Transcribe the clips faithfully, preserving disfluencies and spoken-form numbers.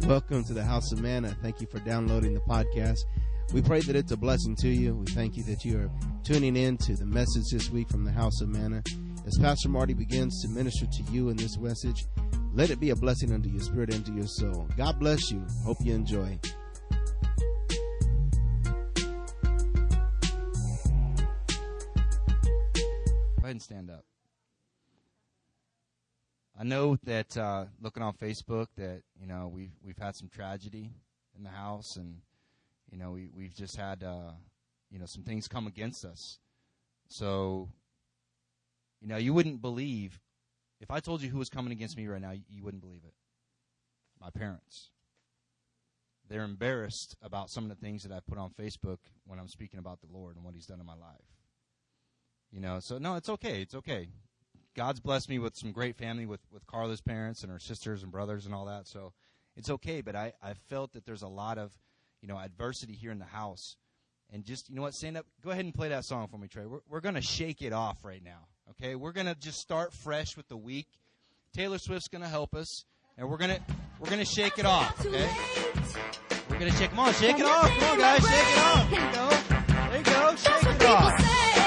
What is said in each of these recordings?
Welcome to the House of Manna. Thank you for downloading the podcast. We pray that it's a blessing to you. We thank you that you are tuning in to the message this week from the House of Manna. As Pastor Marty begins to minister to you in this message, let it be a blessing unto your spirit and to your soul. God bless you. Hope you enjoy. Go ahead and stand up. I know that uh, looking on Facebook that, you know, we've, we've had some tragedy in the house, and, you know, we, we've just had, uh, you know, some things come against us. So, you know, you wouldn't believe, if I told you who was coming against me right now, you wouldn't believe it. My parents. They're embarrassed about some of the things that I put on Facebook when I'm speaking about the Lord and what He's done in my life. You know, so, no, it's okay. It's okay. God's blessed me with some great family with, with Carla's parents and her sisters and brothers and all that. So it's okay. But I, I felt that there's a lot of, you know, adversity here in the house. And just, you know what, stand up. Go ahead and play that song for me, Trey. We're, we're going to shake it off right now. Okay. We're going to just start fresh with the week. Taylor Swift's going to help us. And we're going to, we're going to shake it off. Okay. We're going to shake, come on, shake it off. Come on, guys. Shake it off. There you go. There you go. Shake it off.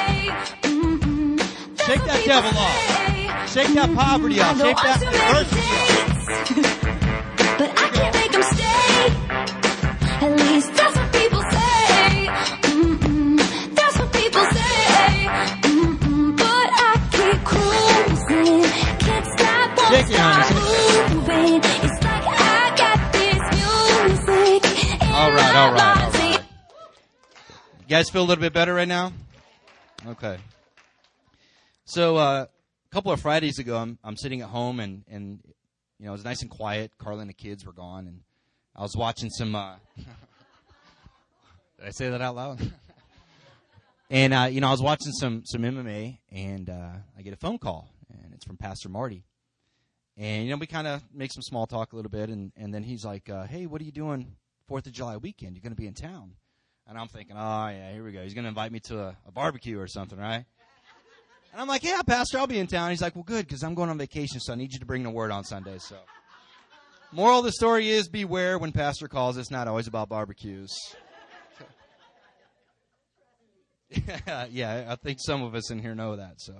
Shake that devil off. Shake that poverty off. Shake that adversity off. But I can't make them stay. At least that's what people say. Mm-mm. That's what people say. Mm-mm. But I keep cruising. Can't stop, won't Shake it, stop honey. moving. It's like I got this music. All right, all right, all right. You guys feel a little bit better right now? Okay. So uh, a couple of Fridays ago, I'm I'm sitting at home, and, and you know, it was nice and quiet. Carla and the kids were gone, and I was watching some. Uh, did I say that out loud? and uh, you know, I was watching some some M M A, and uh, I get a phone call, and it's from Pastor Marty. And you know, we kind of make some small talk a little bit, and, and then he's like, uh, "Hey, what are you doing Fourth of July weekend? You're going to be in town." And I'm thinking, "Oh yeah, here we go. He's going to invite me to a, a barbecue or something, right?" And I'm like, "Yeah, Pastor, I'll be in town." He's like, "Well, good, because I'm going on vacation, so I need you to bring the word on Sunday." So, moral of the story is beware when Pastor calls. It's not always about barbecues. yeah, yeah, I think some of us in here know that. So,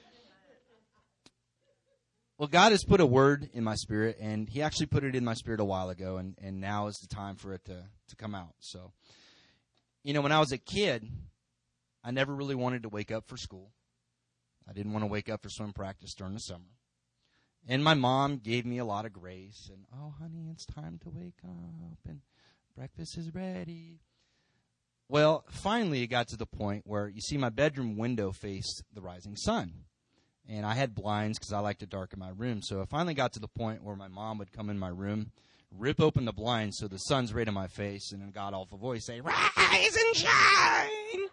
well, God has put a word in my spirit, and He actually put it in my spirit a while ago, and, and now is the time for it to, to come out. So, you know, when I was a kid, I never really wanted to wake up for school. I didn't want to wake up for swim practice during the summer. And my mom gave me a lot of grace. And, "Oh, honey, it's time to wake up. And breakfast is ready." Well, finally it got to the point where, you see, my bedroom window faced the rising sun. And I had blinds because I like to darken my room. So it finally got to the point where my mom would come in my room, rip open the blinds so the sun's right in my face, and in a god-awful voice say, "Rise and shine."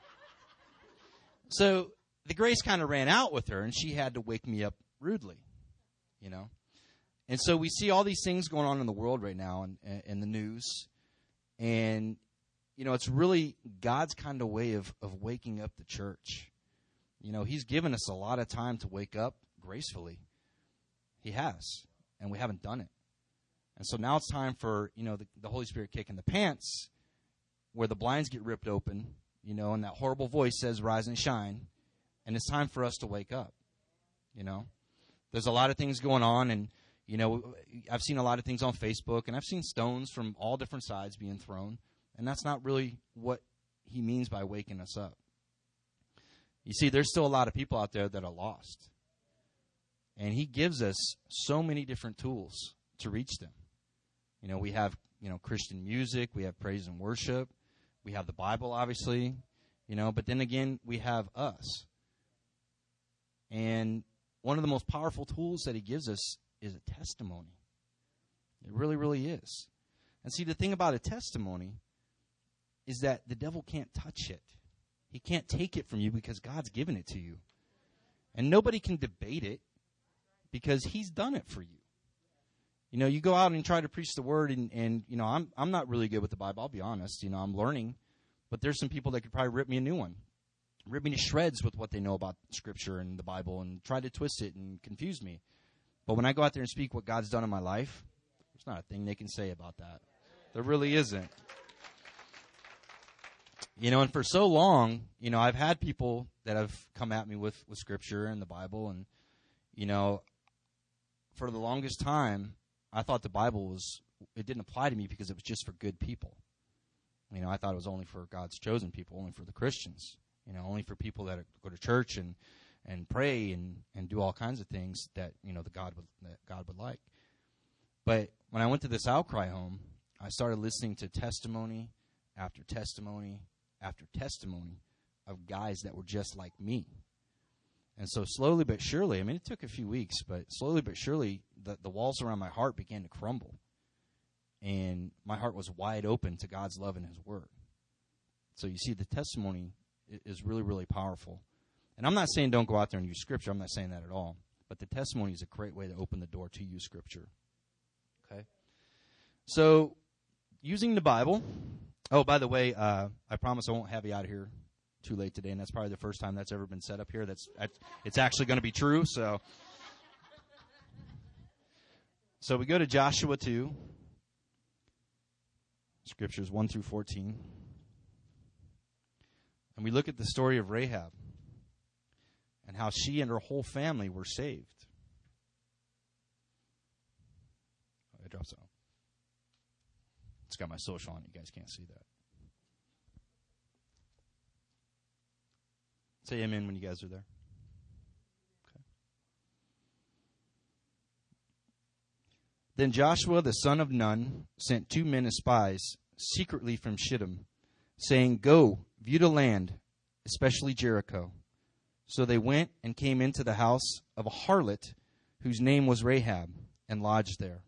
So the grace kind of ran out with her, and she had to wake me up rudely, you know. And so we see all these things going on in the world right now and in the news. And, you know, it's really God's kind of way of, of waking up the church. You know, He's given us a lot of time to wake up gracefully. He has, and we haven't done it. And so now it's time for, you know, the, the Holy Spirit kick in the pants, where the blinds get ripped open, you know, and that horrible voice says, "Rise and shine." And it's time for us to wake up, you know. There's a lot of things going on, and, you know, I've seen a lot of things on Facebook, and I've seen stones from all different sides being thrown, and that's not really what He means by waking us up. You see, there's still a lot of people out there that are lost, and He gives us so many different tools to reach them. You know, we have, you know, Christian music, we have praise and worship, we have the Bible, obviously, you know, but then again, we have us. And one of the most powerful tools that He gives us is a testimony. It really, really is. And see, the thing about a testimony is that the devil can't touch it. He can't take it from you because God's given it to you. And nobody can debate it because He's done it for you. You know, you go out and try to preach the word, and, and you know, I'm I'm not really good with the Bible, I'll be honest. You know, I'm learning. But there's some people that could probably rip me a new one. Rip me to shreds with what they know about Scripture and the Bible and try to twist it and confuse me. But when I go out there and speak what God's done in my life, There's not a thing they can say about that. There really isn't. You know, and for so long, you know, I've had people that have come at me with, with Scripture and the Bible, and, you know, for the longest time, I thought the Bible was, it didn't apply to me because it was just for good people. You know, I thought it was only for God's chosen people, only for the Christians, you know, only for people that go to church and, and pray and, and do all kinds of things that, you know, the God would, that God would like. But when I went to this Outcry home, I started listening to testimony after testimony after testimony of guys that were just like me. And so slowly but surely, I mean, it took a few weeks, but slowly but surely, the, the walls around my heart began to crumble. And my heart was wide open to God's love and His Word. So you see, the testimony is really, really powerful. And I'm not saying don't go out there and use Scripture. I'm not saying that at all. But the testimony is a great way to open the door to use Scripture. Okay? So, using the Bible. Oh, by the way, uh, I promise I won't have you out of here too late today, and that's probably the first time that's ever been said up here. That's it's actually going to be true. So, so we go to Joshua two, Scriptures one through fourteen, and we look at the story of Rahab and how she and her whole family were saved. Oh, I dropped some. It's got my social on. You guys can't see that. Say amen when you guys are there. Okay. Then Joshua the son of Nun sent two men as spies secretly from Shittim, saying, "Go, view the land, especially Jericho." So they went and came into the house of a harlot whose name was Rahab, and lodged there.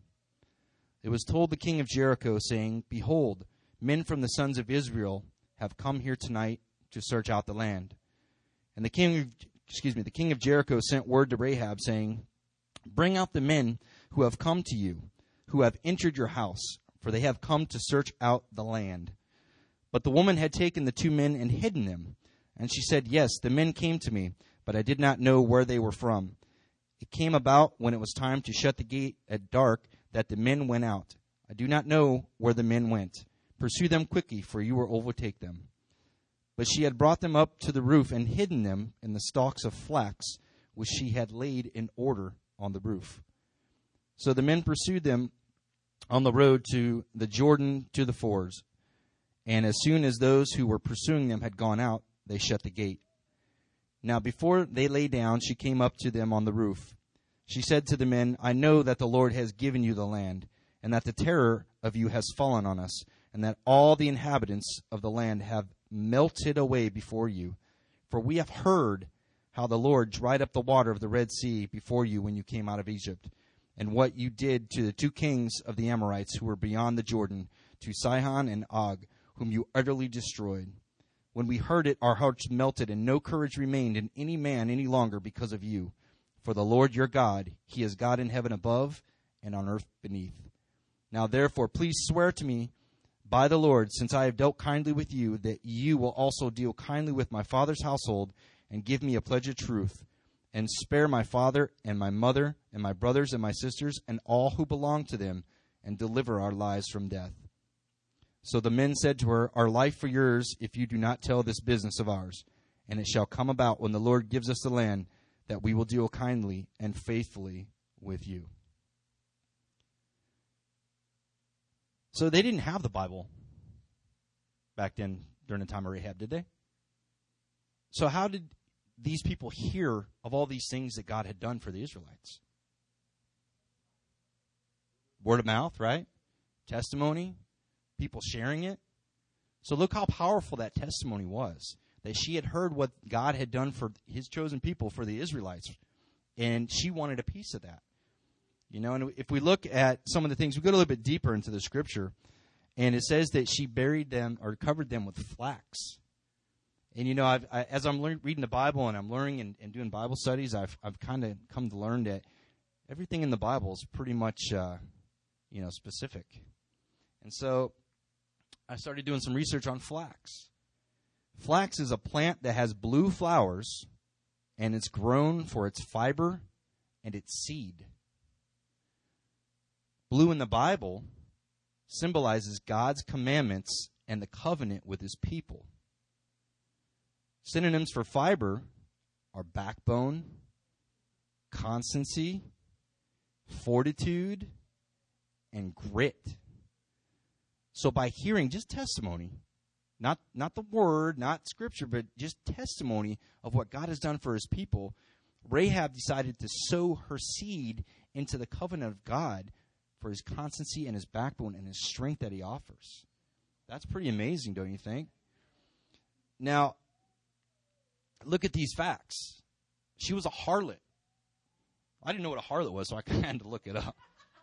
It was told the king of Jericho, saying, "Behold, men from the sons of Israel have come here tonight to search out the land." And the king, of, excuse me, the king of Jericho sent word to Rahab, saying, "Bring out the men who have come to you, who have entered your house, for they have come to search out the land." But the woman had taken the two men and hidden them. And she said, "Yes, the men came to me, but I did not know where they were from. It came about when it was time to shut the gate at dark that the men went out. I do not know where the men went. Pursue them quickly, for you will overtake them." But she had brought them up to the roof and hidden them in the stalks of flax, which she had laid in order on the roof. So the men pursued them on the road to the Jordan to the fords. And as soon as those who were pursuing them had gone out, they shut the gate. Now before they lay down, she came up to them on the roof. She said to the men, "I know that the Lord has given you the land, and that the terror of you has fallen on us, and that all the inhabitants of the land have melted away before you. For we have heard how the Lord dried up the water of the Red Sea before you when you came out of Egypt, and what you did to the two kings of the Amorites who were beyond the Jordan, to Sihon and Og, whom you utterly destroyed. When we heard it, our hearts melted, and no courage remained in any man any longer because of you. For the Lord your God, He is God in heaven above and on earth beneath. Now therefore, please swear to me by the Lord, since I have dealt kindly with you, that you will also deal kindly with my father's household, and give me a pledge of truth, and spare my father and my mother and my brothers and my sisters and all who belong to them, and deliver our lives from death." So the men said to her, "Our life for yours, if you do not tell this business of ours. And it shall come about, when the Lord gives us the land, that we will deal kindly and faithfully with you." So they didn't have the Bible back then during the time of Rahab, did they? So how did these people hear of all these things that God had done for the Israelites? Word of mouth, right? Testimony, people sharing it. So look how powerful that testimony was, that she had heard what God had done for His chosen people, for the Israelites, and she wanted a piece of that. You know, and if we look at some of the things, we go a little bit deeper into the Scripture, and it says that she buried them or covered them with flax. And, you know, I've, I, as I'm learn, reading the Bible and I'm learning and, and doing Bible studies, I've I've kind of come to learn that everything in the Bible is pretty much, uh, you know, specific. And so I started doing some research on flax. Flax is a plant that has blue flowers, and it's grown for its fiber and its seed. Blue in the Bible symbolizes God's commandments and the covenant with his people. Synonyms for fiber are backbone, constancy, fortitude, and grit. So by hearing just testimony, not, not the word, not scripture, but just testimony of what God has done for his people, Rahab decided to sow her seed into the covenant of God for his constancy and his backbone and his strength that he offers. That's pretty amazing, don't you think? Now, look at these facts. She was a harlot. I didn't know what a harlot was, so I kind of had to look it up.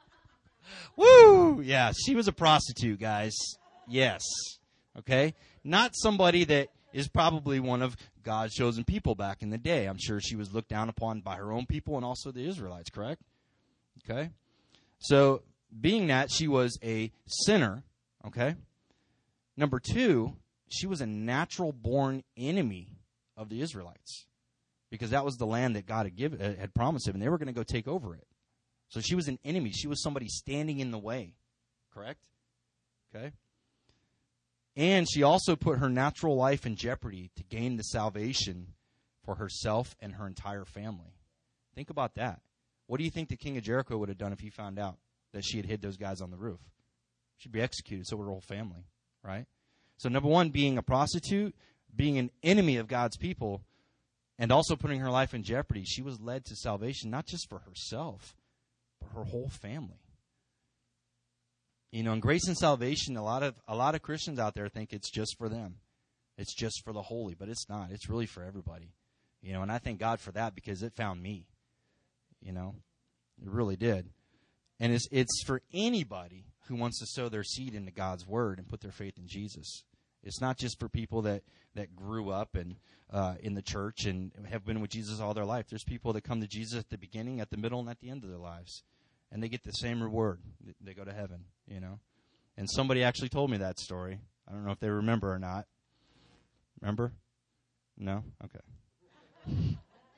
Woo! Yeah, she was a prostitute, guys. Yes. Okay? Not somebody that is probably one of God's chosen people back in the day. I'm sure she was looked down upon by her own people and also the Israelites, correct? Okay? So, being that she was a sinner, okay? Number two, she was a natural-born enemy of the Israelites because that was the land that God had given, uh, had promised them, and they were going to go take over it. So she was an enemy. She was somebody standing in the way, correct? Okay? And she also put her natural life in jeopardy to gain the salvation for herself and her entire family. Think about that. What do you think the king of Jericho would have done if he found out that she had hid those guys on the roof? She'd be executed, so would her whole family, right? So number one, being a prostitute, being an enemy of God's people, and also putting her life in jeopardy, she was led to salvation, not just for herself, but her whole family. You know, in grace and salvation, a lot of a lot of Christians out there think it's just for them. It's just for the holy, but it's not. It's really for everybody. You know, and I thank God for that because it found me. You know, it really did. And it's it's for anybody who wants to sow their seed into God's word and put their faith in Jesus. It's not just for people that, that grew up and uh, in the church and have been with Jesus all their life. There's people that come to Jesus at the beginning, at the middle, and at the end of their lives. And they get the same reward. They go to heaven, you know. And somebody actually told me that story. I don't know if they remember or not. Remember? No? Okay.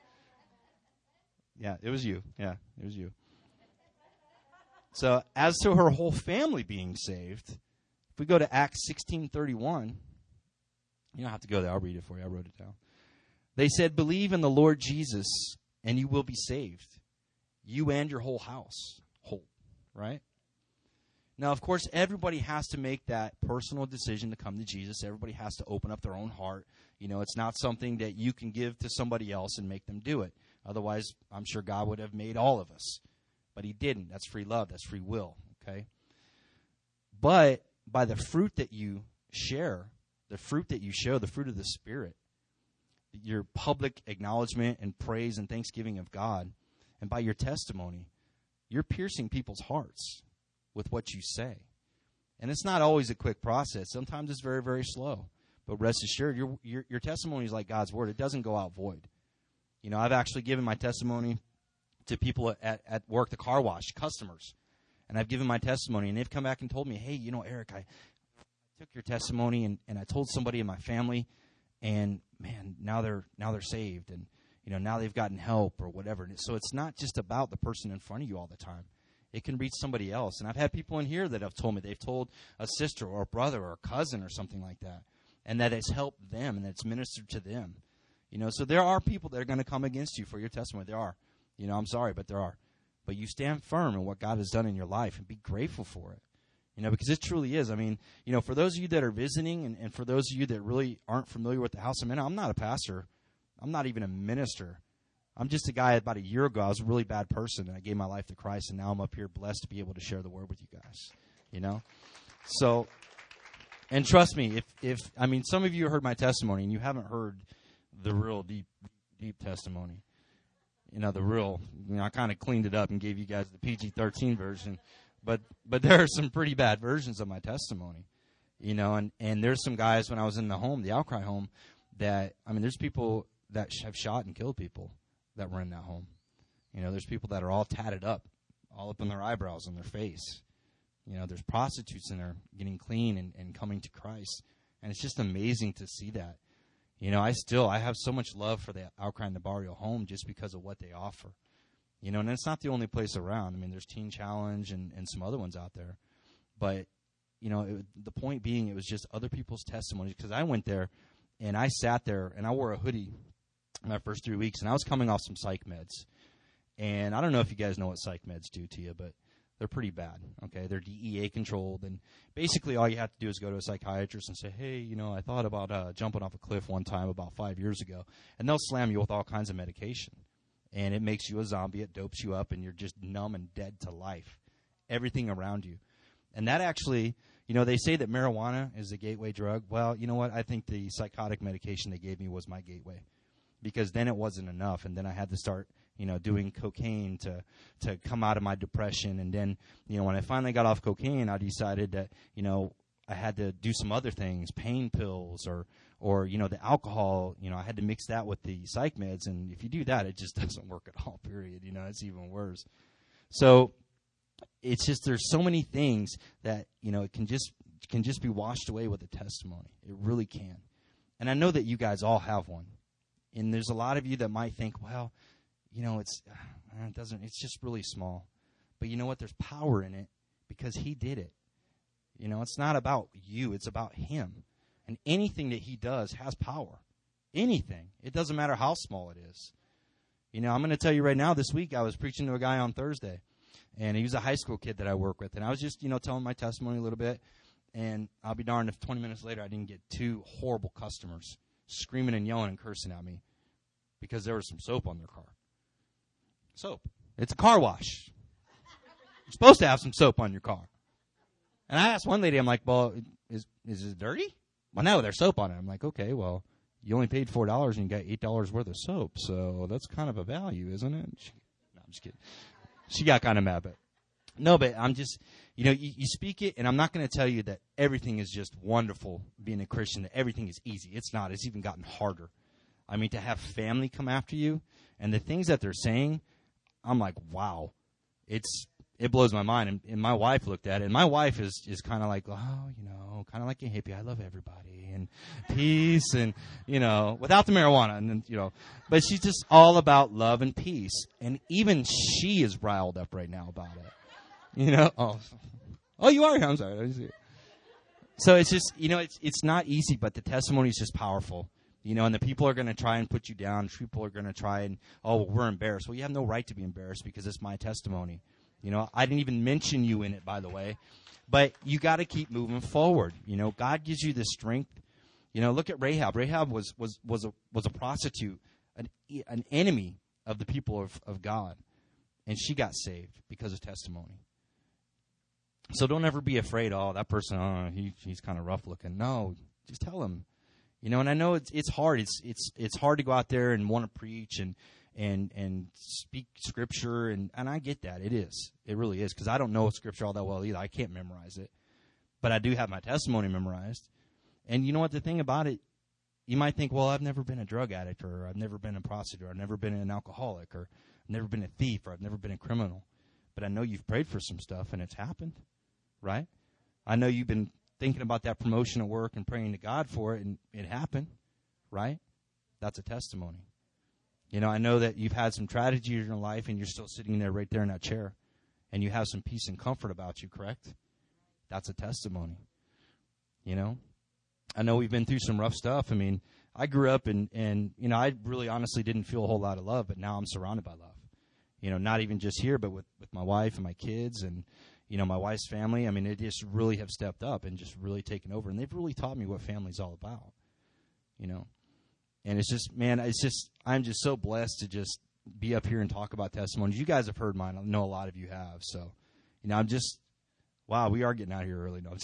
Yeah, it was you. Yeah, it was you. So as to her whole family being saved, if we go to Acts sixteen thirty-one, you don't have to go there. I'll read it for you. I wrote it down. They said, believe in the Lord Jesus, and you will be saved, you and your whole house. Whole, right? Now, of course, everybody has to make that personal decision to come to Jesus. Everybody has to open up their own heart. You know, it's not something that you can give to somebody else and make them do it. Otherwise, I'm sure God would have made all of us. But he didn't. That's free love. That's free will. Okay? But by the fruit that you share, the fruit that you show, the fruit of the Spirit, your public acknowledgement and praise and thanksgiving of God, and by your testimony, you're piercing people's hearts with what you say. And it's not always a quick process. Sometimes it's very, very slow. But rest assured, your, your, your testimony is like God's word. It doesn't go out void. You know, I've actually given my testimony to people at, at work, the car wash, customers. And I've given my testimony, and they've come back and told me, hey, you know, Eric, I took your testimony, and, and I told somebody in my family, and, man, now they're now they're saved, and, you know, now they've gotten help or whatever. And so it's not just about the person in front of you all the time. It can reach somebody else. And I've had people in here that have told me they've told a sister or a brother or a cousin or something like that, and that it's helped them and it's ministered to them. You know, so there are people that are going to come against you for your testimony. There are. You know, I'm sorry, but there are. But you stand firm in what God has done in your life and be grateful for it. You know, because it truly is. I mean, you know, for those of you that are visiting and, and for those of you that really aren't familiar with the House of Manna, I'm not a pastor. I'm not even a minister. I'm just a guy about a year ago. I was a really bad person, and I gave my life to Christ, and now I'm up here blessed to be able to share the word with you guys. You know? So, and trust me, if, if I mean, some of you heard my testimony, and you haven't heard the real deep, deep testimony. You know, the real, you know, I kind of cleaned it up and gave you guys the P G thirteen version. But but there are some pretty bad versions of my testimony. You know, and, and there's some guys when I was in the home, the Outcry home, that, I mean, there's people that have shot and killed people that were in that home. You know, there's people that are all tatted up, all up in their eyebrows and their face. You know, there's prostitutes in there getting clean and, and coming to Christ. And it's just amazing to see that. You know, I still, I have so much love for the Outcry and the Barrio home just because of what they offer. You know, and it's not the only place around. I mean, there's Teen Challenge and, and some other ones out there. But, you know, it, the point being, it was just other people's testimonies. Because I went there, and I sat there, and I wore a hoodie my first three weeks, and I was coming off some psych meds. And I don't know if you guys know what psych meds do to you, but they're pretty bad, okay? They're D E A controlled, and basically all you have to do is go to a psychiatrist and say, hey, you know, I thought about uh, jumping off a cliff one time about five years ago. And they'll slam you with all kinds of medication. And it makes you a zombie. It dopes you up, and you're just numb and dead to life, everything around you. And that actually, you know, they say that marijuana is a gateway drug. Well, you know what? I think the psychotic medication they gave me was my gateway, because then it wasn't enough, and then I had to start, you know, doing cocaine to to come out of my depression. And then, you know, when I finally got off cocaine, I decided that, you know, I had to do some other things, pain pills or, or you know, the alcohol. You know, I had to mix that with the psych meds, and if you do that, it just doesn't work at all, period. You know, it's even worse. So it's just there's so many things that, you know, it can just can just be washed away with a testimony. It really can. And I know that you guys all have one. And there's a lot of you that might think, well, you know, it's uh, it doesn't. It's just really small. But you know what? There's power in it because he did it. You know, it's not about you. It's about him. And anything that he does has power. Anything. It doesn't matter how small it is. You know, I'm going to tell you right now, this week I was preaching to a guy on Thursday. And he was a high school kid that I work with. And I was just, you know, telling my testimony a little bit. And I'll be darned if twenty minutes later I didn't get two horrible customers screaming and yelling and cursing at me because there was some soap on their car. Soap. It's a car wash. You're supposed to have some soap on your car. And I asked one lady, I'm like, well, is is it dirty? Well, no, there's soap on it. I'm like, okay, well, you only paid four dollars and you got eight dollars worth of soap, so that's kind of a value, isn't it? She, no, I'm just kidding. She got kind of mad, but no, but I'm just, you know, you, you speak it, and I'm not going to tell you that everything is just wonderful being a Christian, that everything is easy. It's not. It's even gotten harder. I mean, to have family come after you, and the things that they're saying, I'm like, wow. It's It blows my mind. And, and my wife looked at it, and my wife is, is kind of like, oh, you know, kind of like a hippie. I love everybody, and peace, and, you know, without the marijuana, and then, you know. But she's just all about love and peace. And even she is riled up right now about it. You know? Oh, oh you are? I'm sorry. I didn't see it. So it's just, you know, it's it's not easy, but the testimony is just powerful. You know, and the people are going to try and put you down. People are going to try and, oh, well, we're embarrassed. Well, you have no right to be embarrassed because it's my testimony. You know, I didn't even mention you in it, by the way. But you got to keep moving forward. You know, God gives you the strength. You know, look at Rahab. Rahab was was was a was a prostitute, an an enemy of the people of, of God. And she got saved because of testimony. So don't ever be afraid, oh, that person, oh, he, he's kind of rough looking. No, just tell him. You know, and I know it's it's hard. It's it's it's hard to go out there and want to preach and and and speak scripture, and, and I get that. It is. It really is, because I don't know scripture all that well either. I can't memorize it. But I do have my testimony memorized. And you know what, the thing about it, you might think, well, I've never been a drug addict, or I've never been a prostitute, or I've never been an alcoholic, or I've never been a thief, or I've never been a criminal. But I know you've prayed for some stuff, and it's happened, right? I know you've been thinking about that promotion at work and praying to God for it, and it happened, right? That's a testimony. You know, I know that you've had some tragedy in your life, and you're still sitting there right there in that chair, and you have some peace and comfort about you, correct? That's a testimony. You know? I know we've been through some rough stuff. I mean, I grew up, and, and you know, I really honestly didn't feel a whole lot of love, but now I'm surrounded by love. You know, not even just here, but with, with my wife and my kids and, you know, my wife's family. I mean, they just really have stepped up and just really taken over, and they've really taught me what family's all about, you know? And it's just, man, it's just, I'm just so blessed to just be up here and talk about testimonies. You guys have heard mine. I know a lot of you have. So, you know, I'm just, wow, we are getting out here early. No,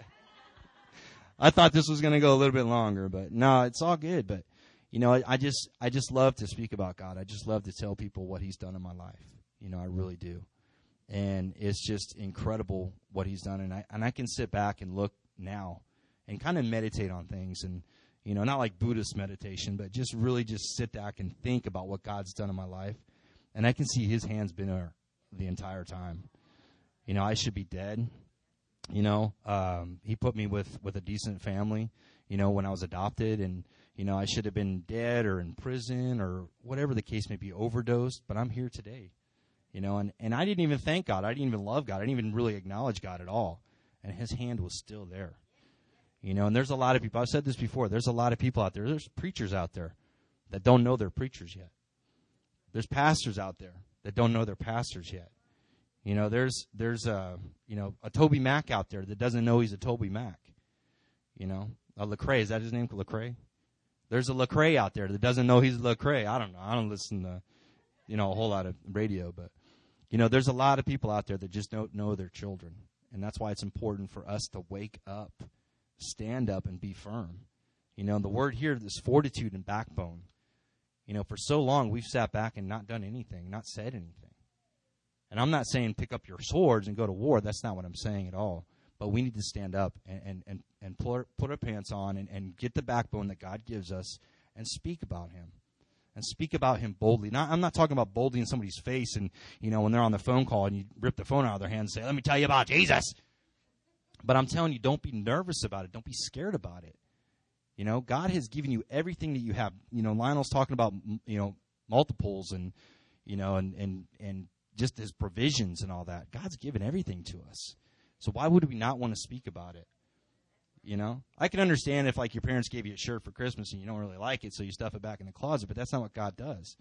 I thought this was going to go a little bit longer, but no, it's all good. But, you know, I, I just, I just love to speak about God. I just love to tell people what he's done in my life. You know, I really do. And it's just incredible what he's done. And I, and I can sit back and look now and kind of meditate on things, and, you know, not like Buddhist meditation, but just really just sit back and think about what God's done in my life. And I can see his hand's been there the entire time. You know, I should be dead. You know, um, he put me with, with a decent family, you know, when I was adopted. And, you know, I should have been dead or in prison or whatever the case may be, overdosed. But I'm here today. You know, and, and I didn't even thank God. I didn't even love God. I didn't even really acknowledge God at all. And his hand was still there. You know, and there's a lot of people. I've said this before. There's a lot of people out there. There's preachers out there that don't know they're preachers yet. There's pastors out there that don't know they're pastors yet. You know, there's there's a you know a Toby Mac out there that doesn't know he's a Toby Mac. You know, a Lecrae, is that his name, Lecrae? There's a Lecrae out there that doesn't know he's Lecrae. I don't know. I don't listen to, you know, a whole lot of radio, but you know, there's a lot of people out there that just don't know their children, and that's why it's important for us to wake up, stand up, and be firm. You know, the word here is fortitude and backbone. You know, for so long we've sat back and not done anything, not said anything. And I'm not saying pick up your swords and go to war. That's not what I'm saying at all. But we need to stand up and and, and, and put, put our pants on and, and get the backbone that God gives us and speak about him. And speak about him boldly. Not, I'm not talking about boldly in somebody's face and, you know, when they're on the phone call and you rip the phone out of their hand and say, let me tell you about Jesus. But I'm telling you, don't be nervous about it. Don't be scared about it. You know, God has given you everything that you have. You know, Lionel's talking about, you know, multiples and, you know, and, and, and just his provisions and all that. God's given everything to us. So why would we not want to speak about it? You know, I can understand if, like, your parents gave you a shirt for Christmas and you don't really like it, so you stuff it back in the closet, but that's not what God does.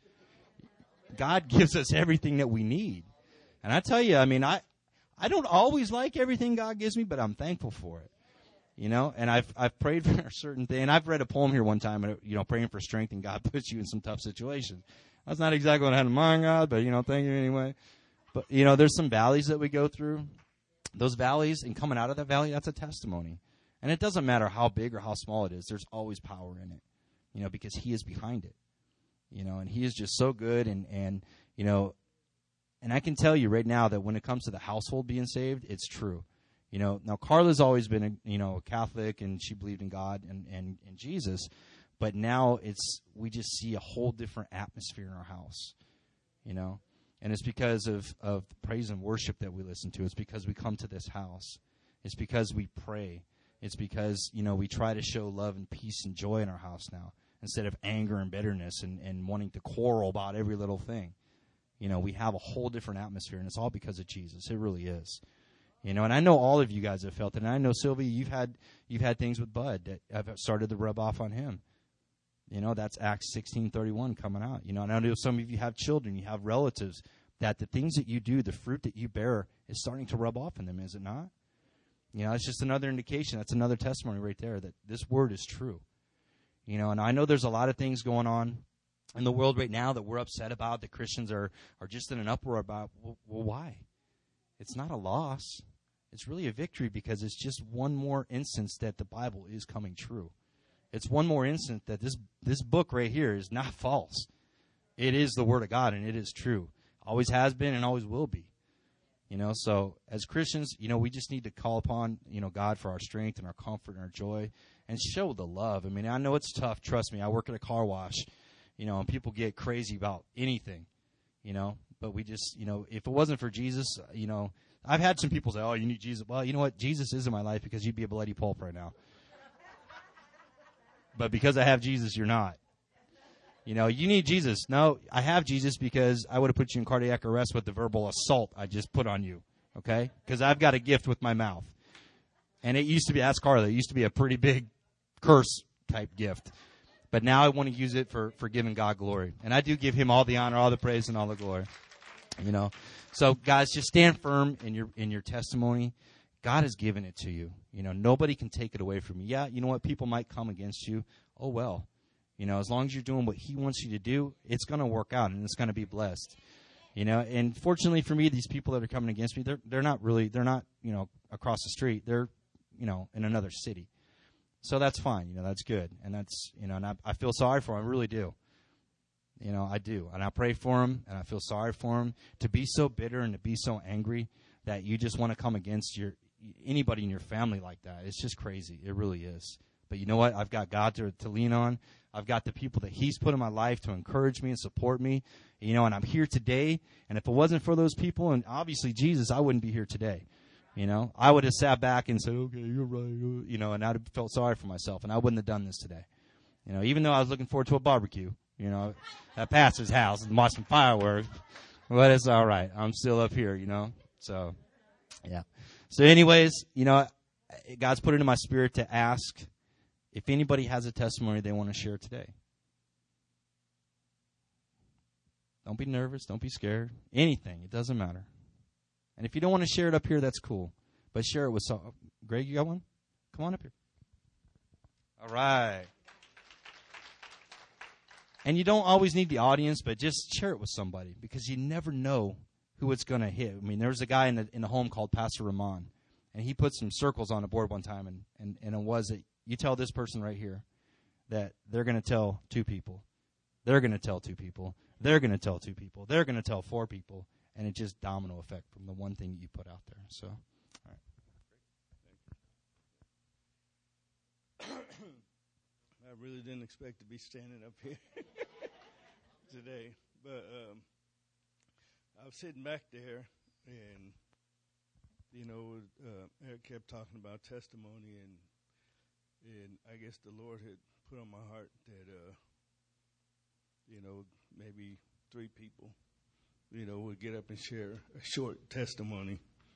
God gives us everything that we need. And I tell you, I mean, I, I don't always like everything God gives me, but I'm thankful for it. You know, and I've I've prayed for a certain thing. And I've read a poem here one time, you know, praying for strength, and God puts you in some tough situations. That's not exactly what I had in mind, God, but, you know, thank you anyway. But, you know, there's some valleys that we go through. Those valleys, and coming out of that valley, that's a testimony. And it doesn't matter how big or how small it is. There's always power in it, you know, because he is behind it. You know, and he is just so good. And, and you know, and I can tell you right now that when it comes to the household being saved, it's true. You know, now Carla's always been, a, you know, a Catholic, and she believed in God and, and, and Jesus. But now it's, we just see a whole different atmosphere in our house, you know. And it's because of, of praise and worship that we listen to. It's because we come to this house. It's because we pray. It's because, you know, we try to show love and peace and joy in our house now, instead of anger and bitterness and, and wanting to quarrel about every little thing. You know, we have a whole different atmosphere, and it's all because of Jesus. It really is. You know, and I know all of you guys have felt it. And I know, Sylvia, you've had you've had things with Bud that have started to rub off on him. You know, that's Acts sixteen thirty-one coming out. You know, and I know some of you have children, you have relatives, that the things that you do, the fruit that you bear, is starting to rub off on them, is it not? You know, it's just another indication. That's another testimony right there that this word is true. You know, and I know there's a lot of things going on in the world right now that we're upset about, that Christians are, are just in an uproar about. Well, well, why? It's not a loss. It's really a victory, because it's just one more instance that the Bible is coming true. It's one more instance that this this book right here is not false. It is the Word of God, and it is true. Always has been and always will be. You know, so as Christians, you know, we just need to call upon, you know, God for our strength and our comfort and our joy, and show the love. I mean, I know it's tough. Trust me. I work at a car wash, you know, and people get crazy about anything, you know, but we just, you know, if it wasn't for Jesus, you know, I've had some people say, oh, you need Jesus. Well, you know what? Jesus is in my life, because you'd be a bloody pulp right now. But because I have Jesus, you're not. You know, you need Jesus. No, I have Jesus because I would have put you in cardiac arrest with the verbal assault I just put on you, okay? Because I've got a gift with my mouth. And it used to be, ask Carla, it used to be a pretty big curse-type gift. But now I want to use it for, for giving God glory. And I do give him all the honor, all the praise, and all the glory. You know, so guys, just stand firm in your in your testimony. God has given it to you. You know, nobody can take it away from you. Yeah, you know what? People might come against you. Oh, well. You know, as long as you're doing what he wants you to do, it's going to work out, and it's going to be blessed. You know, and fortunately for me, these people that are coming against me, they're they're not really, they're not, you know, across the street. They're, you know, in another city. So that's fine. You know, that's good. And that's, you know, and I, I feel sorry for them. I really do. You know, I do. And I pray for him, and I feel sorry for him. To be so bitter and to be so angry that you just want to come against your anybody in your family like that, it's just crazy. It really is. But you know what? I've got God to, to lean on. I've got the people that he's put in my life to encourage me and support me. You know, and I'm here today. And if it wasn't for those people, and obviously Jesus, I wouldn't be here today. You know, I would have sat back and said, okay, you're right. You know, and I'd have felt sorry for myself, and I wouldn't have done this today. You know, even though I was looking forward to a barbecue, you know, at Pastor's house and watch some fireworks. But it's all right. I'm still up here, you know. So, yeah. So, anyways, you know, God's put it in my spirit to ask if anybody has a testimony they want to share today. Don't be nervous. Don't be scared. Anything. It doesn't matter. And if you don't want to share it up here, that's cool. But share it with some. Greg, you got one? Come on up here. All right. And you don't always need the audience, but just share it with somebody because you never know who it's going to hit. I mean, there was a guy in the in the home called Pastor Ramon, and he put some circles on a board one time, and, and, and it was that you tell this person right here that they're going to tell two people. They're going to tell two people. They're going to tell two people. They're going to tell four people. And it just domino effect from the one thing you put out there. So, all right. I really didn't expect to be standing up here today. But um, I was sitting back there, and, you know, uh, Eric kept talking about testimony, and and I guess the Lord had put on my heart that, uh, you know, maybe three people, you know, would get up and share a short testimony.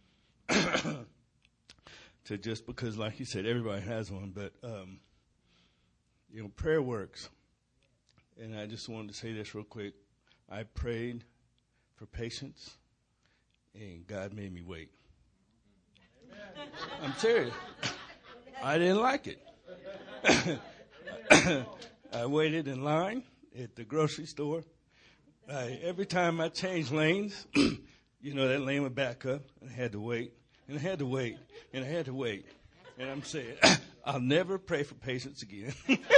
To just because, like you said, everybody has one, but, um, you know, prayer works. And I just wanted to say this real quick. I prayed for patience, and God made me wait. Amen. I'm serious. I didn't like it. I waited in line at the grocery store. I, every time I changed lanes, you know, that lane would back up, and I had to wait, and I had to wait, and I had to wait. And I'm saying, I'll never pray for patience again.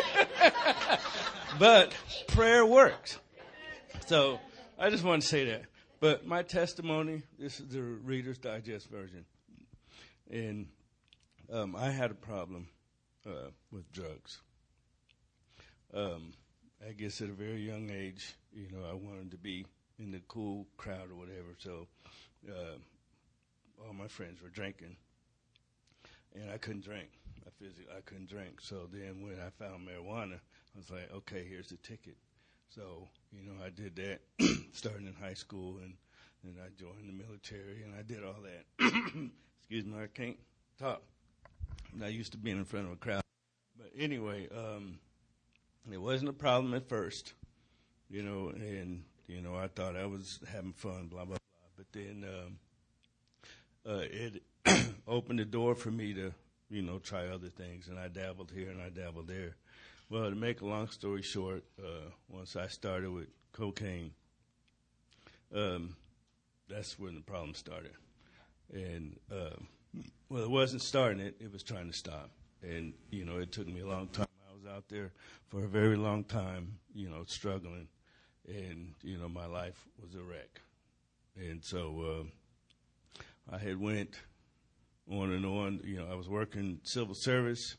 But prayer works. So I just want to say that. But my testimony, this is the Reader's Digest version. And um, I had a problem uh, with drugs. Um, I guess at a very young age, you know, I wanted to be in the cool crowd or whatever. So uh, all my friends were drinking, and I couldn't drink. I physically, I couldn't drink. So then when I found marijuana, I was like, okay, here's the ticket. So, you know, I did that starting in high school, and then I joined the military, and I did all that. Excuse me, I can't talk. I'm not used to being in front of a crowd. But anyway, um, it wasn't a problem at first, you know, and, you know, I thought I was having fun, blah, blah, blah. But then um, uh, it opened the door for me to, you know, try other things, and I dabbled here and I dabbled there. Well, to make a long story short, uh, once I started with cocaine, um, that's when the problem started. And, uh, well, it wasn't starting it, it was trying to stop. And, you know, it took me a long time. I was out there for a very long time, you know, struggling. And, you know, my life was a wreck. And so uh, I had went on and on. You know, I was working civil service.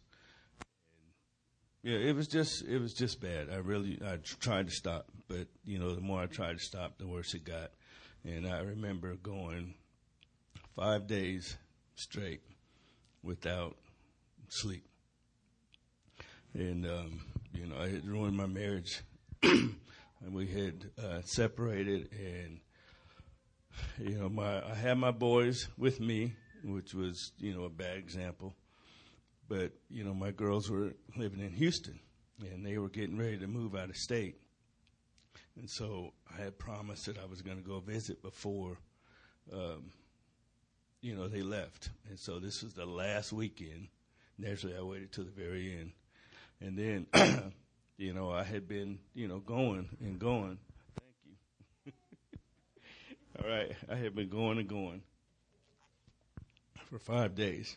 Yeah, it was just it was just bad. I really I tried to stop, but you know, the more I tried to stop, the worse it got. And I remember going five days straight without sleep, and um, you know, I had ruined my marriage, and we had uh, separated. And you know, my I had my boys with me, which was you know a bad example. But, you know, my girls were living in Houston, and they were getting ready to move out of state. And so I had promised that I was going to go visit before, um, you know, they left. And so this was the last weekend. Naturally, I waited till the very end. And then, you know, I had been, you know, going and going. Thank you. All right. I had been going and going for five days.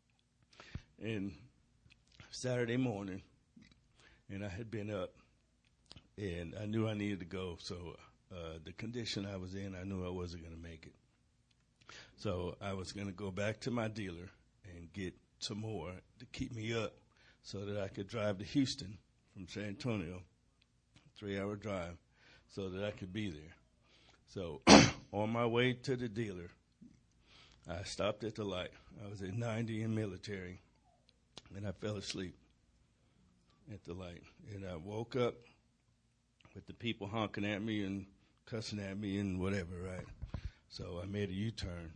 And Saturday morning, and I had been up, and I knew I needed to go. So uh, the condition I was in, I knew I wasn't going to make it. So I was going to go back to my dealer and get some more to keep me up so that I could drive to Houston from San Antonio, three-hour drive, so that I could be there. So on my way to the dealer, I stopped at the light. I was at ninety in military. And I fell asleep at the light. And I woke up with the people honking at me and cussing at me and whatever, right? So I made a U-turn.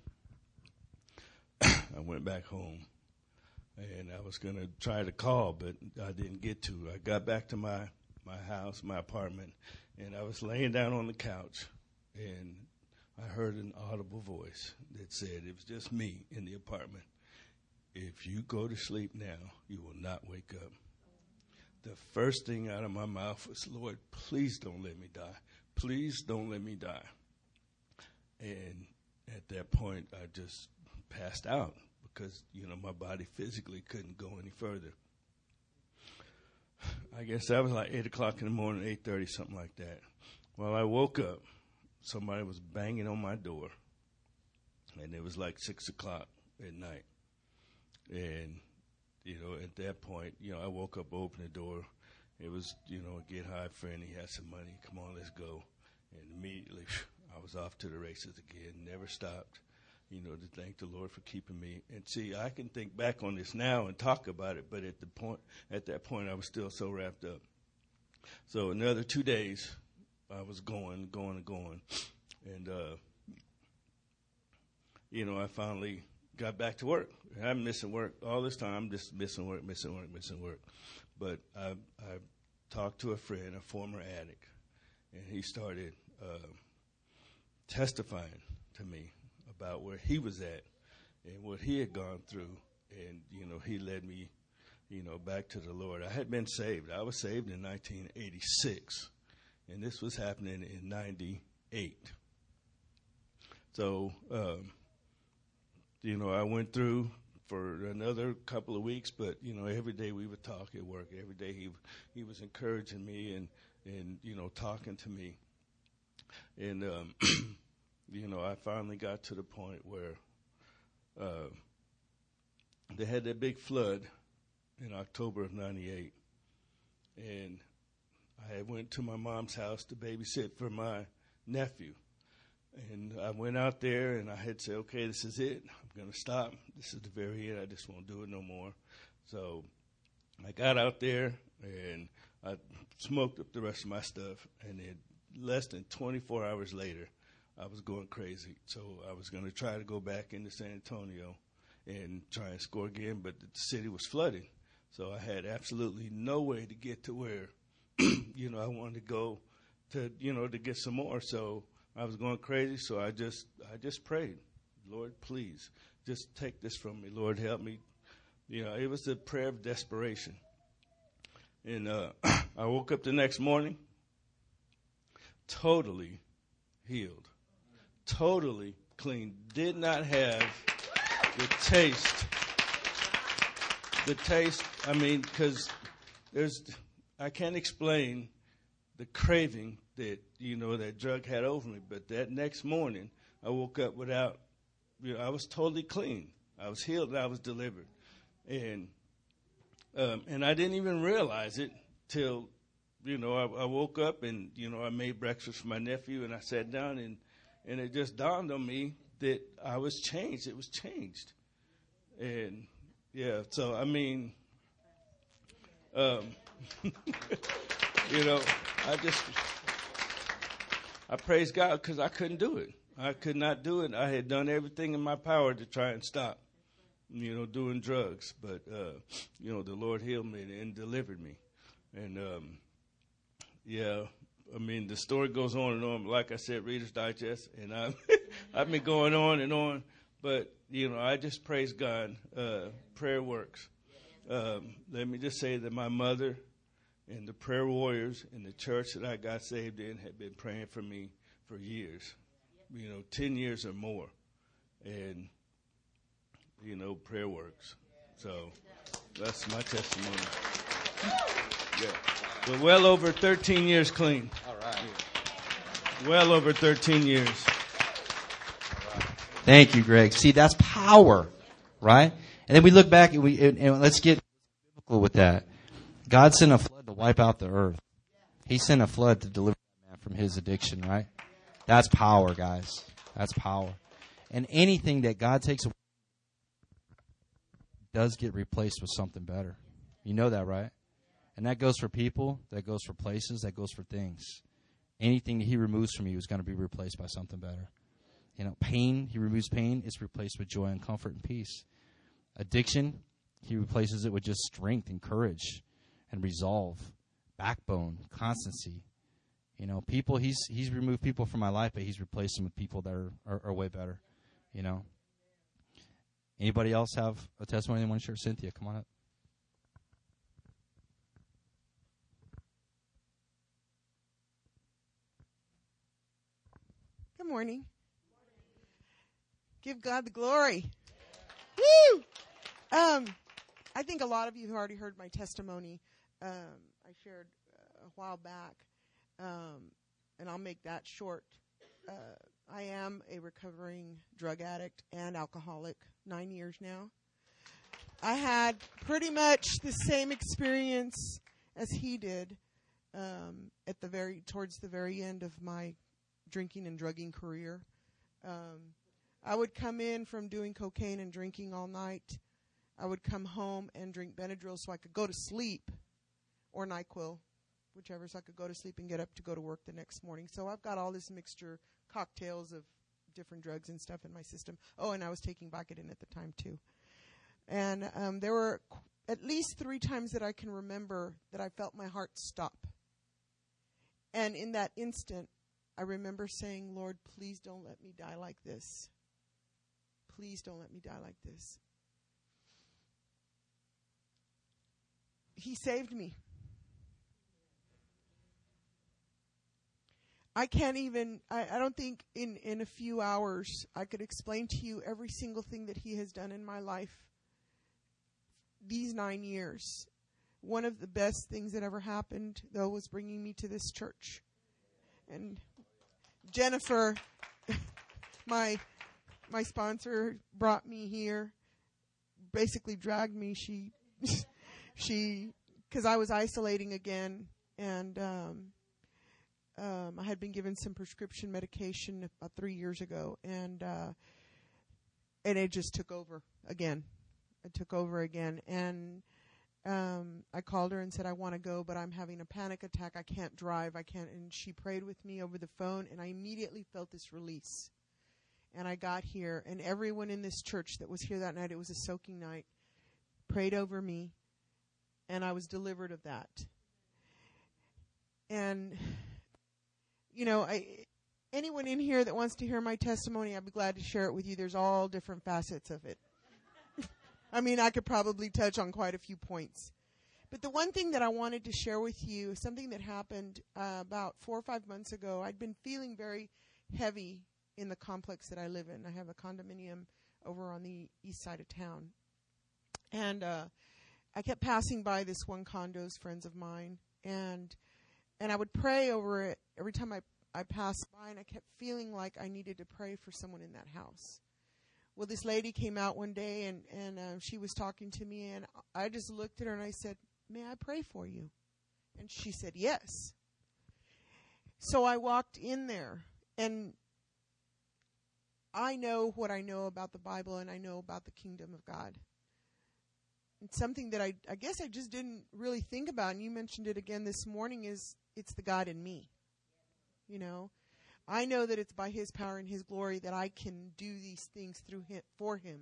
I went back home, and I was going to try to call, but I didn't get to. I got back to my, my house, my apartment, and I was laying down on the couch, and I heard an audible voice that said, it was just me in the apartment, if you go to sleep now, you will not wake up. The first thing out of my mouth was, Lord, please don't let me die. Please don't let me die. And at that point, I just passed out because, you know, my body physically couldn't go any further. I guess that was like eight o'clock in the morning, eight thirty, something like that. Well, I woke up. Somebody was banging on my door, and it was like six o'clock at night. And, you know, at that point, you know, I woke up, opened the door. It was, you know, a get high friend. He had some money. Come on, let's go. And immediately, I was off to the races again. Never stopped, you know, to thank the Lord for keeping me. And see, I can think back on this now and talk about it, but at the point, at that point, I was still so wrapped up. So another two days, I was going, going, and going. And, uh, you know, I finally got back to work. I'm missing work all this time. I'm just missing work, missing work, missing work. But I, I talked to a friend, a former addict, and he started uh, testifying to me about where he was at and what he had gone through. And, you know, he led me, you know, back to the Lord. I had been saved. I was saved in nineteen eighty-six, and this was happening in ninety-eight. So, um, you know, I went through for another couple of weeks, but, you know, every day we would talk at work. Every day he he was encouraging me and, and you know, talking to me. And, um, you know, I finally got to the point where uh, they had that big flood in October of ninety-eight. And I went to my mom's house to babysit for my nephew. And I went out there, and I had said, okay, this is it. I'm going to stop. This is the very end. I just won't do it no more. So I got out there, and I smoked up the rest of my stuff. And then less than twenty-four hours later, I was going crazy. So I was going to try to go back into San Antonio and try and score again, but the city was flooded. So I had absolutely no way to get to where, you know, I wanted to go to, you know, to get some more. So I was going crazy, so I just I just prayed, Lord, please, just take this from me. Lord, help me. You know, it was a prayer of desperation. And uh, I woke up the next morning totally healed, totally clean, did not have the taste, the taste, I mean, because there's, I can't explain the craving that, you know, that drug had over me. But that next morning, I woke up without, you know, I was totally clean. I was healed and I was delivered. And um, and I didn't even realize it till, you know, I, I woke up and, you know, I made breakfast for my nephew and I sat down and, and it just dawned on me that I was changed. It was changed. And, yeah, so, I mean, um, you know, I just, I praise God because I couldn't do it. I could not do it. I had done everything in my power to try and stop, you know, doing drugs. But, uh, you know, the Lord healed me and delivered me. And, um, yeah, I mean, the story goes on and on. Like I said, Reader's Digest, and I've, I've been going on and on. But, you know, I just praise God. Uh, prayer works. Um, let me just say that my mother and the prayer warriors in the church that I got saved in had been praying for me for years, you know, ten years or more. And, you know, prayer works. So that's my testimony. Yeah. But well over thirteen years clean. All right. Yeah. Well over thirteen years. Thank you, Greg. See, that's power, right? And then we look back and we and, and let's get biblical with that. God sent a flood to wipe out the earth. He sent a flood to deliver that man from his addiction, right? That's power, guys. That's power. And anything that God takes away does get replaced with something better. You know that, right? And that goes for people, that goes for places, that goes for things. anything that he removes from you is going to be replaced by something better. You know, pain, he removes pain, it's replaced with joy and comfort and peace. Addiction, he replaces it with just strength and courage and resolve, backbone, constancy. You know, people, he's he's removed people from my life, but he's replaced them with people that are, are, are way better, you know. Anybody else have a testimony they want to share? Cynthia, come on up. Good morning. Give God the glory. Woo! Um, I think a lot of you have already heard my testimony. Um, I shared uh, a while back, um, and I'll make that short. Uh, I am a recovering drug addict and alcoholic, nine years now. I had pretty much the same experience as he did um, at the very towards the very end of my drinking and drugging career. Um, I would come in from doing cocaine and drinking all night. I would come home and drink Benadryl so I could go to sleep, or NyQuil, whichever, so I could go to sleep and get up to go to work the next morning. So I've got all this mixture, cocktails of different drugs and stuff in my system. Oh, and I was taking Vicodin at the time too. And um, there were qu- at least three times that I can remember that I felt my heart stop. And in that instant, I remember saying, Lord, please don't let me die like this. Please don't let me die like this. He saved me. I can't even, I, I don't think in, in a few hours I could explain to you every single thing that he has done in my life these nine years. One of the best things that ever happened, though, was bringing me to this church. And Jennifer, my my sponsor, brought me here, basically dragged me. She, she, because I was isolating again, and um, um, I had been given some prescription medication about three years ago, and uh, and it just took over again. It took over again, and um, I called her and said, I want to go, but I'm having a panic attack. I can't drive. I can't. And she prayed with me over the phone, and I immediately felt this release. And I got here, and everyone in this church that was here that night, it was a soaking night, prayed over me, and I was delivered of that. And, you know, I anyone in here that wants to hear my testimony, I'd be glad to share it with you. There's all different facets of it. I mean, I could probably touch on quite a few points. But the one thing that I wanted to share with you, something that happened uh, about four or five months ago, I'd been feeling very heavy in the complex that I live in. I have a condominium over on the east side of town. And uh, I kept passing by this one condo's friends of mine, and and I would pray over it every time I, I passed by, and I kept feeling like I needed to pray for someone in that house. Well, this lady came out one day, and, and uh, she was talking to me, and I just looked at her, and I said, may I pray for you? And she said, yes. So I walked in there, and I know what I know about the Bible, and I know about the kingdom of God. It's something that I, I guess I just didn't really think about, and you mentioned it again this morning, is it's the God in me. You know, I know that it's by his power and his glory that I can do these things through him, for him.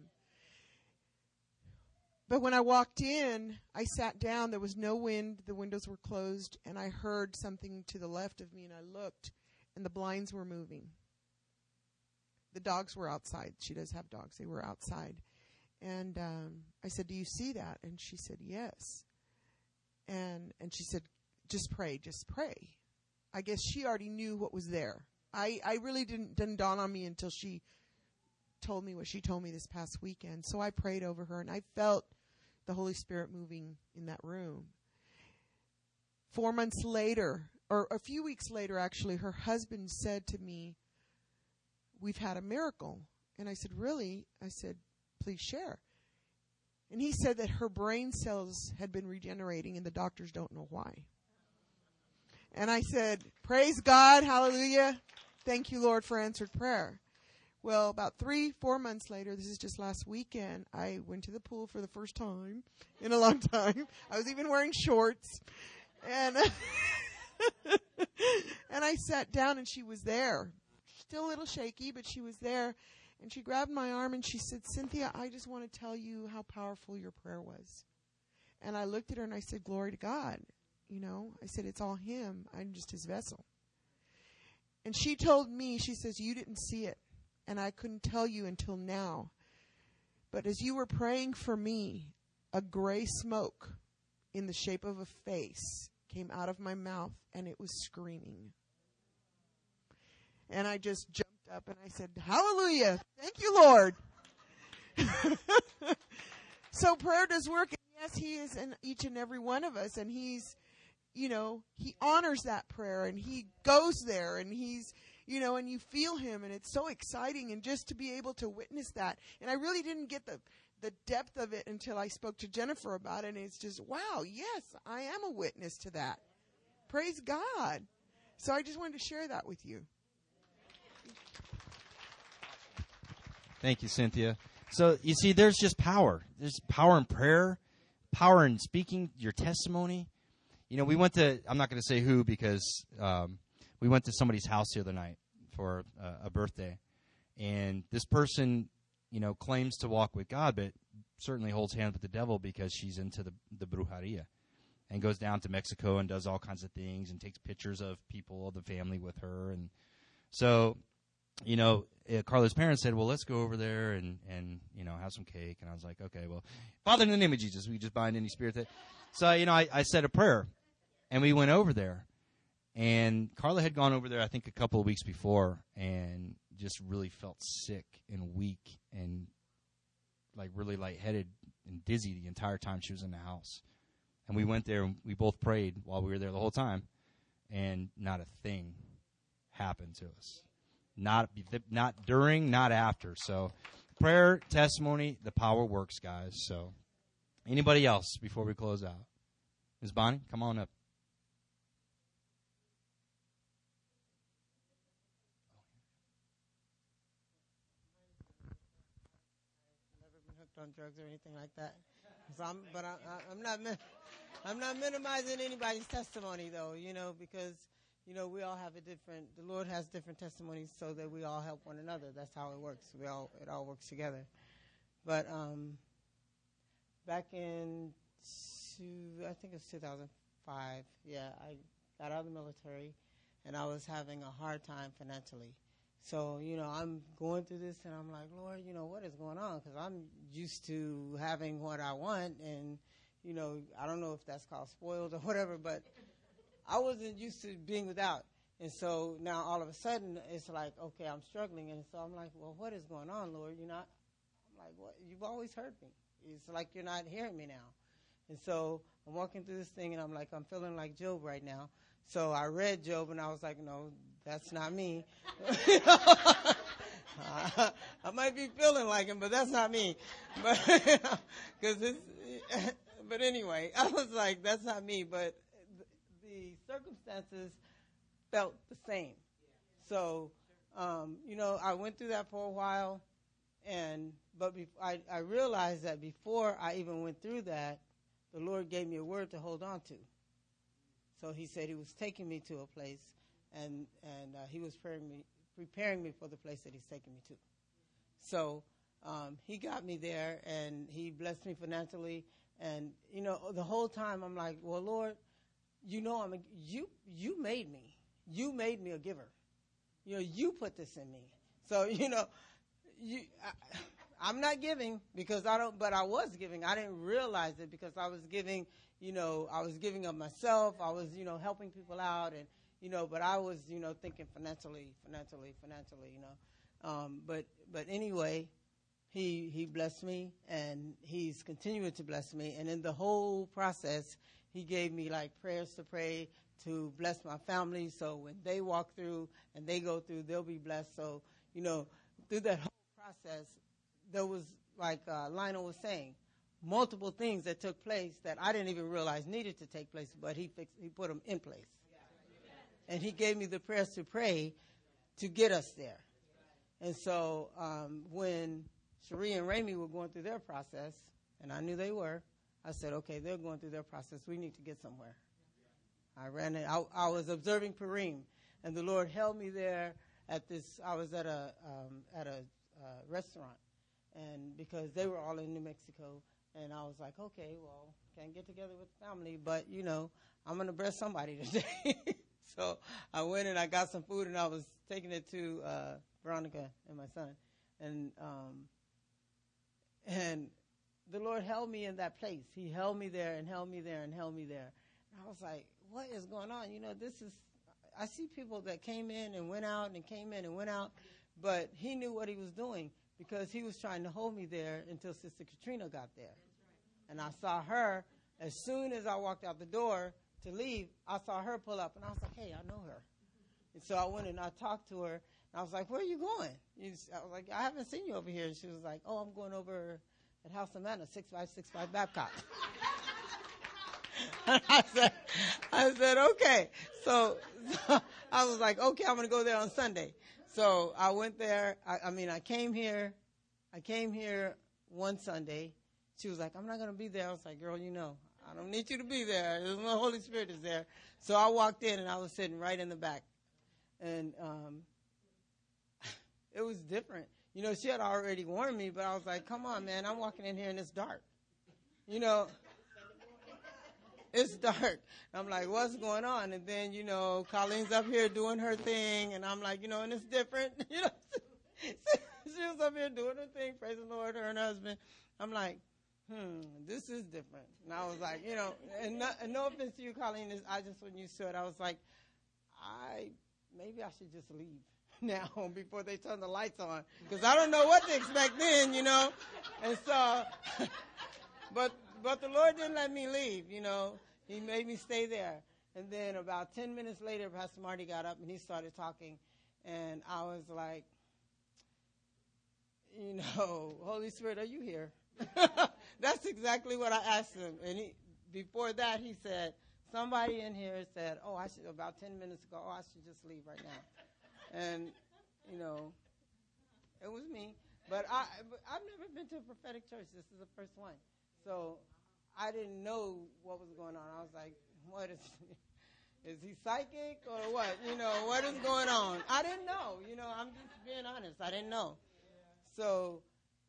But when I walked in, I sat down. There was no wind. The windows were closed, and I heard something to the left of me, and I looked, and the blinds were moving. The dogs were outside. She does have dogs. They were outside. And um, I said, do you see that? And she said, yes. And and she said, just pray, just pray. I guess she already knew what was there. I, I really didn't, didn't dawn on me until she told me what she told me this past weekend. So I prayed over her, and I felt the Holy Spirit moving in that room. Four months later, or a few weeks later, actually, her husband said to me, we've had a miracle. And I said, really? I said, please share. And he said that her brain cells had been regenerating, and the doctors don't know why. And I said, praise God, hallelujah. Thank you, Lord, for answered prayer. Well, about three, four months later, this is just last weekend, I went to the pool for the first time in a long time. I was even wearing shorts. And and I I sat down and she was there. Still a little shaky, but she was there. And she grabbed my arm and she said, Cynthia, I just want to tell you how powerful your prayer was. And I looked at her and I said, glory to God. You know, I said, it's all him. I'm just his vessel. And she told me, she says, you didn't see it. And I couldn't tell you until now. But as you were praying for me, a gray smoke in the shape of a face came out of my mouth and it was screaming. And I just jumped up and I said, hallelujah. Thank you, Lord. So prayer does work. And yes, he is in each and every one of us. And he's, you know, he honors that prayer and he goes there and he's, you know, and you feel him and it's so exciting. And just to be able to witness that. And I really didn't get the, the depth of it until I spoke to Jennifer about it. And it's just, wow, yes, I am a witness to that. Praise God. So I just wanted to share that with you. Thank you, Cynthia. So, you see, there's just power. There's power in prayer, power in speaking your testimony. You know, we went to, I'm not going to say who because um, we went to somebody's house the other night for uh, a birthday. And this person, you know, claims to walk with God, but certainly holds hands with the devil because she's into the, the brujeria and goes down to Mexico and does all kinds of things and takes pictures of people, of the family with her. And so, you know, uh, Carla's parents said, well, let's go over there and, and, you know, have some cake. And I was like, okay, well, Father, in the name of Jesus, we just bind any spirit that. So, you know, I, I said a prayer and we went over there. And Carla had gone over there, I think, a couple of weeks before and just really felt sick and weak and like really lightheaded and dizzy the entire time she was in the house. And we went there and we both prayed while we were there the whole time. And not a thing happened to us. Not not during, not after. So prayer, testimony, the power works, guys. So anybody else before we close out? Miz Bonnie, come on up. On drugs or anything like that. So I'm, but I, I, I'm not, I'm not minimizing anybody's testimony though, you know, because, you know, we all have a different, the Lord has different testimonies so that we all help one another. That's how it works. We all, it all works together. But, um, back in two, I think it was two thousand five. Yeah. I got out of the military and I was having a hard time financially. So, you know, I'm going through this and I'm like, Lord, you know, what is going on? Because I'm used to having what I want. And, you know, I don't know if that's called spoiled or whatever, but I wasn't used to being without. And so now all of a sudden it's like, okay, I'm struggling. And so I'm like, well, what is going on, Lord? You're not, I'm like, what? You've always heard me. It's like you're not hearing me now. And so I'm walking through this thing and I'm like, I'm feeling like Job right now. So I read Job and I was like, no, that's not me. I, I might be feeling like him, but that's not me. But, cause it's, but anyway, I was like, that's not me. But the, the circumstances felt the same. So, um, you know, I went through that for a while. And, but be, I, I realized that before I even went through that, the Lord gave me a word to hold on to. So he said he was taking me to a place, and and uh, he was preparing me, preparing me for the place that he's taking me to. So um, he got me there, and he blessed me financially. And you know, the whole time I'm like, well, Lord, you know, I'm a, you you made me, you made me a giver. You know, you put this in me. So you know, you. I, I'm not giving because I don't, but I was giving. I didn't realize it because I was giving, you know, I was giving of myself. I was, you know, helping people out and, you know, but I was, you know, thinking financially, financially, financially, you know. Um, but, but anyway, he, he blessed me and he's continuing to bless me. And in the whole process, he gave me like prayers to pray to bless my family. So when they walk through and they go through, they'll be blessed. So, you know, through that whole process, there was, like uh, Lionel was saying, multiple things that took place that I didn't even realize needed to take place, but he fixed, he put them in place. And he gave me the prayers to pray to get us there. And so um, when Cherie and Ramey were going through their process, and I knew they were, I said, okay, they're going through their process. We need to get somewhere. I ran it. I, I was observing Purim. and the Lord held me there at this. I was at a um, at a uh, restaurant, and because they were all in New Mexico, and I was like, okay, well, can't get together with the family, but you know, I'm gonna bless somebody today. So I went and I got some food, and I was taking it to uh, Veronica and my son, and um, and the Lord held me in that place. He held me there and held me there and held me there. And I was like, what is going on? You know, this is, I see people that came in and went out and came in and went out, but he knew what he was doing because he was trying to hold me there until Sister Katrina got there. And I saw her, as soon as I walked out the door to leave, I saw her pull up, and I was like, hey, I know her. And so I went and I talked to her, and I was like, where are you going? I was like, I haven't seen you over here. And she was like, oh, I'm going over at House of Manna, six five six five Babcock. And I said, I said, okay. So, so I was like, okay, I'm going to go there on Sunday. So I went there. I, I mean, I came here. I came here one Sunday. She was like, I'm not going to be there. I was like, girl, you know, I don't need you to be there. The Holy Spirit is there. So I walked in, and I was sitting right in the back. And um, it was different. You know, she had already warned me, but I was like, come on, man, I'm walking in here, and it's dark. You know, it's dark. I'm like, what's going on? And then, you know, Colleen's up here doing her thing, and I'm like, you know, and it's different. You know, she was up here doing her thing, praise the Lord, her and her husband. I'm like, hmm, this is different. And I was like, you know, and, not, and no offense to you, Colleen, is I just, when you said, I was like, I, maybe I should just leave now before they turn the lights on, because I don't know what to expect then, you know. And so, but but the Lord didn't let me leave, you know. He made me stay there. And then about ten minutes later, Pastor Marty got up and he started talking, and I was like, you know, Holy Spirit, are you here? That's exactly what I asked him. And he, before that, he said, somebody in here said, oh, I should, about ten minutes ago, oh, I should just leave right now. And, you know, it was me. But I, but I've never been to a prophetic church. This is the first one. So I didn't know what was going on. I was like, what is, is he psychic or what? You know, what is going on? I didn't know. You know, I'm just being honest. I didn't know. So,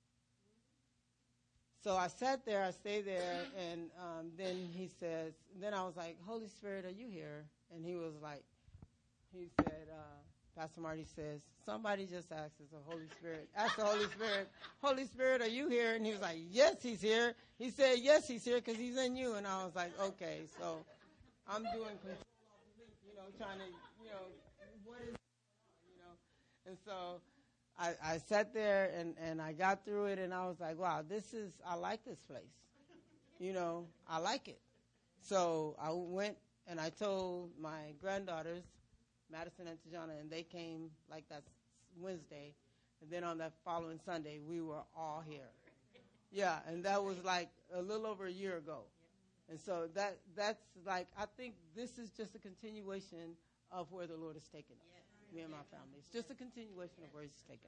so I sat there. I stayed there. And um, then he says, then I was like, Holy Spirit, are you here? And he was like, he said, uh, Pastor Marty says, somebody just asked us the Holy Spirit. Ask the Holy Spirit, Holy Spirit, are you here? And he was like, yes, he's here. He said, yes, he's here because he's in you. And I was like, okay, so I'm doing control, you know, trying to, you know, what is, you know. And so I, I sat there and, and I got through it, and I was like, wow, this is, I like this place. You know, I like it. So I went and I told my granddaughters, Madison and Tajana, and they came like that Wednesday. And then on that following Sunday, we were all here. Yeah, and that was like a little over a year ago. And so that that's like, I think this is just a continuation of where the Lord has taken us, me and my family. It's just a continuation of where he's taken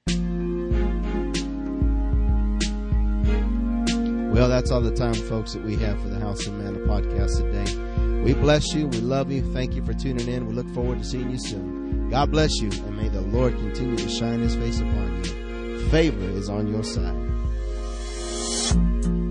us. Well, that's all the time, folks, that we have for the House of Manna podcast today. We bless you. We love you. Thank you for tuning in. We look forward to seeing you soon. God bless you, and may the Lord continue to shine his face upon you. Favor is on your side.